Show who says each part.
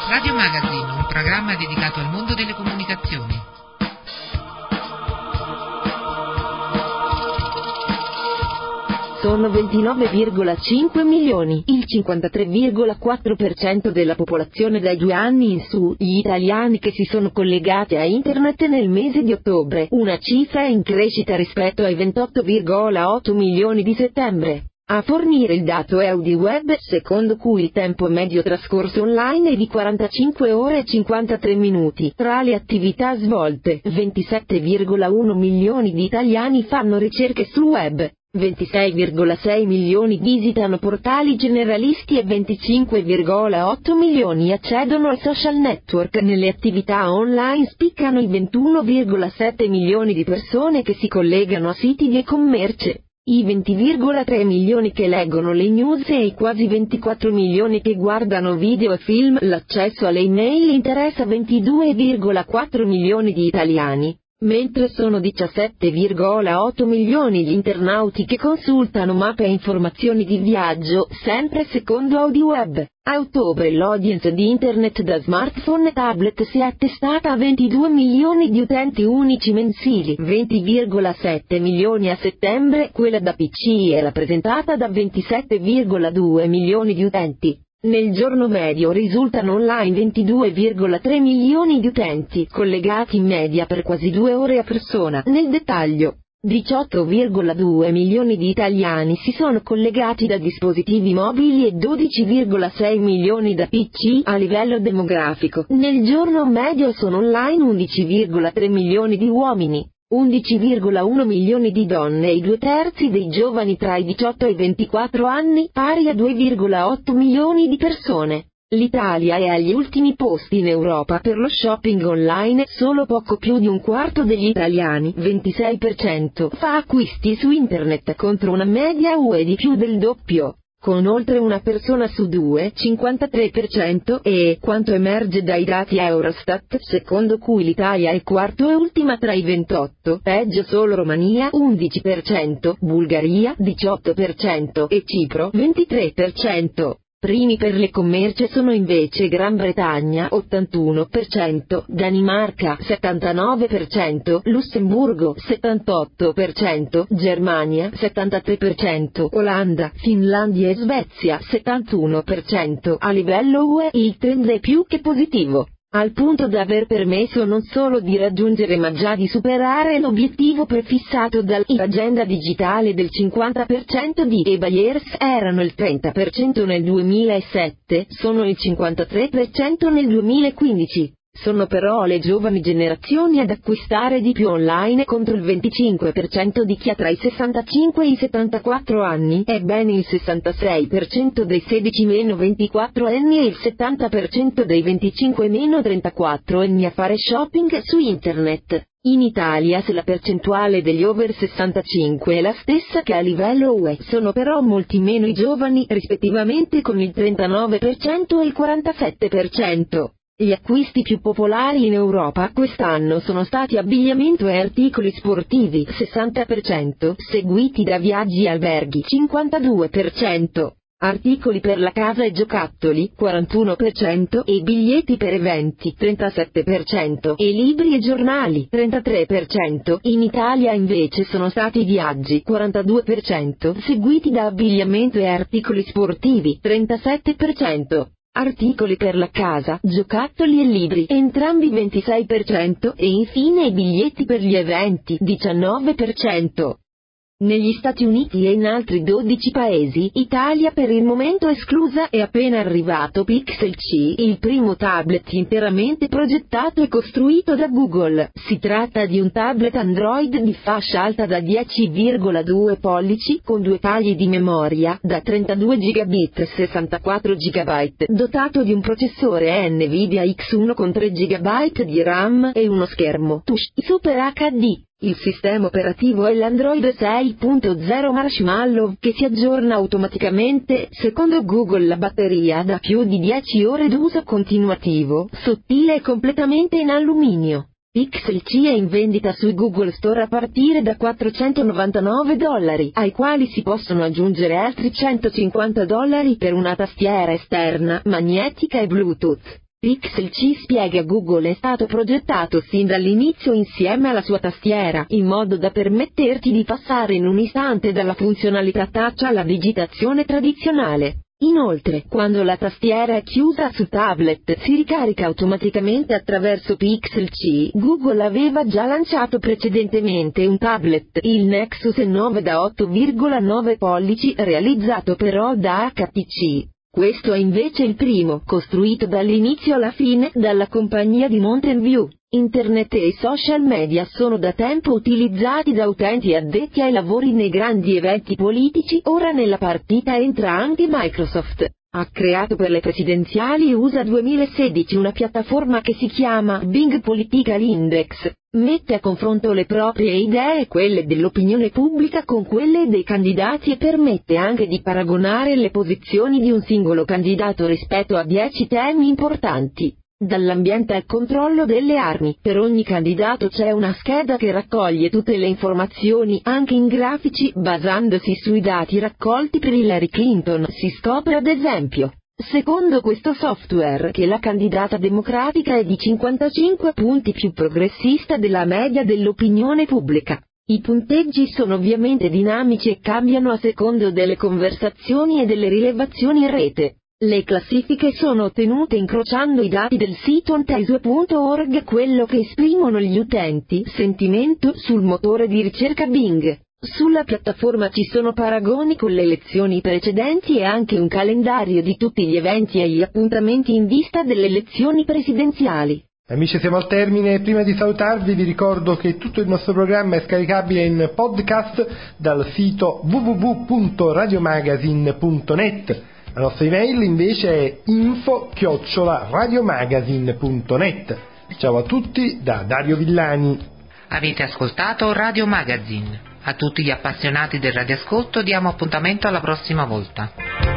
Speaker 1: Radio Magazine, un programma dedicato al mondo delle comunicazioni.
Speaker 2: Sono 29,5 milioni, il 53,4% della popolazione dai 2 anni in su, gli italiani che si sono collegati a internet nel mese di ottobre, una cifra in crescita rispetto ai 28,8 milioni di settembre. A fornire il dato è AudiWeb, secondo cui il tempo medio trascorso online è di 45 ore e 53 minuti. Tra le attività svolte, 27,1 milioni di italiani fanno ricerche sul web, 26,6 milioni visitano portali generalisti e 25,8 milioni accedono ai social network. Nelle attività online spiccano i 21,7 milioni di persone che si collegano a siti di e-commerce, i 20,3 milioni che leggono le news e i quasi 24 milioni che guardano video e film. L'accesso alle email interessa 22,4 milioni di italiani, mentre sono 17,8 milioni gli internauti che consultano mappe e informazioni di viaggio, sempre secondo AudiWeb. A ottobre l'audience di internet da smartphone e tablet si è attestata a 22 milioni di utenti unici mensili, 20,7 milioni a settembre. Quella da PC è rappresentata da 27,2 milioni di utenti. Nel giorno medio risultano online 22,3 milioni di utenti, collegati in media per quasi 2 ore a persona. Nel dettaglio, 18,2 milioni di italiani si sono collegati da dispositivi mobili e 12,6 milioni da PC. A livello demografico, nel giorno medio sono online 11,3 milioni di uomini, 11,1 milioni di donne e i 2/3 dei giovani tra i 18 e i 24 anni, pari a 2,8 milioni di persone. L'Italia è agli ultimi posti in Europa per lo shopping online, solo poco più di un quarto degli italiani, 26%, fa acquisti su internet contro una media UE di più del doppio, con oltre una persona su 2, 53%, e, quanto emerge dai dati Eurostat, secondo cui l'Italia è quarto e ultima tra i 28, peggio solo Romania, 11%, Bulgaria, 18% e Cipro, 23%. Primi per le commerce sono invece Gran Bretagna, 81%, Danimarca, 79%, Lussemburgo, 78%, Germania, 73%, Olanda, Finlandia e Svezia, 71%. A livello UE il trend è più che positivo, al punto da aver permesso non solo di raggiungere ma già di superare l'obiettivo prefissato dall'agenda digitale del 50% di e-buyers. Erano il 30% nel 2007, sono il 53% nel 2015. Sono però le giovani generazioni ad acquistare di più online contro il 25% di chi ha tra i 65 e i 74 anni, e ben il 66% dei 16-24 anni e il 70% dei 25-34 anni a fare shopping su internet. In Italia, se la percentuale degli over 65 è la stessa che a livello UE, sono però molti meno i giovani, rispettivamente con il 39% e il 47%. Gli acquisti più popolari in Europa quest'anno sono stati abbigliamento e articoli sportivi, 60%, seguiti da viaggi e alberghi, 52%, articoli per la casa e giocattoli, 41%, e biglietti per eventi, 37%, e libri e giornali, 33%. In Italia invece sono stati viaggi, 42%, seguiti da abbigliamento e articoli sportivi, 37%. Articoli per la casa, giocattoli e libri, entrambi 26%, e infine i biglietti per gli eventi, 19%. Negli Stati Uniti e in altri 12 paesi, Italia per il momento esclusa, è appena arrivato Pixel C, il primo tablet interamente progettato e costruito da Google. Si tratta di un tablet Android di fascia alta da 10,2 pollici, con 2 tagli di memoria, da 32 GB e 64 GB, dotato di un processore Nvidia X1 con 3 GB di RAM e uno schermo touch Super HD. Il sistema operativo è l'Android 6.0 Marshmallow, che si aggiorna automaticamente. Secondo Google la batteria da più di 10 ore d'uso continuativo, sottile e completamente in alluminio. Pixel C è in vendita sui Google Store a partire da $499, ai quali si possono aggiungere altri $150 per una tastiera esterna, magnetica e Bluetooth. Pixel C spiega: Google è stato progettato sin dall'inizio insieme alla sua tastiera, in modo da permetterti di passare in un istante dalla funzionalità touch alla digitazione tradizionale. Inoltre, quando la tastiera è chiusa su tablet, si ricarica automaticamente attraverso Pixel C. Google aveva già lanciato precedentemente un tablet, il Nexus 9 da 8,9 pollici, realizzato però da HTC. Questo è invece il primo, costruito dall'inizio alla fine dalla compagnia di Mountain View. Internet e i social media sono da tempo utilizzati da utenti addetti ai lavori nei grandi eventi politici. Ora nella partita entra anche Microsoft. Ha creato per le presidenziali USA 2016 una piattaforma che si chiama Bing Political Index. Mette a confronto le proprie idee e quelle dell'opinione pubblica con quelle dei candidati e permette anche di paragonare le posizioni di un singolo candidato rispetto a 10 temi importanti. Dall'ambiente al controllo delle armi, per ogni candidato c'è una scheda che raccoglie tutte le informazioni, anche in grafici, basandosi sui dati raccolti per Hillary Clinton. Si scopre ad esempio, secondo questo software, che la candidata democratica è di 55 punti più progressista della media dell'opinione pubblica. I punteggi sono ovviamente dinamici e cambiano a secondo delle conversazioni e delle rilevazioni in rete. Le classifiche sono ottenute incrociando i dati del sito Ontario.org, quello che esprimono gli utenti, sentimento sul motore di ricerca Bing. Sulla piattaforma ci sono paragoni con le elezioni precedenti e anche un calendario di tutti gli eventi e gli appuntamenti in vista delle elezioni presidenziali.
Speaker 3: Amici, siamo al termine. Prima di salutarvi vi ricordo che tutto il nostro programma è scaricabile in podcast dal sito www.radiomagazine.net. La nostra email invece è info@radiomagazine.net. Ciao a tutti da Dario Villani.
Speaker 1: Avete ascoltato Radio Magazine. A tutti gli appassionati del radioascolto diamo appuntamento alla prossima volta.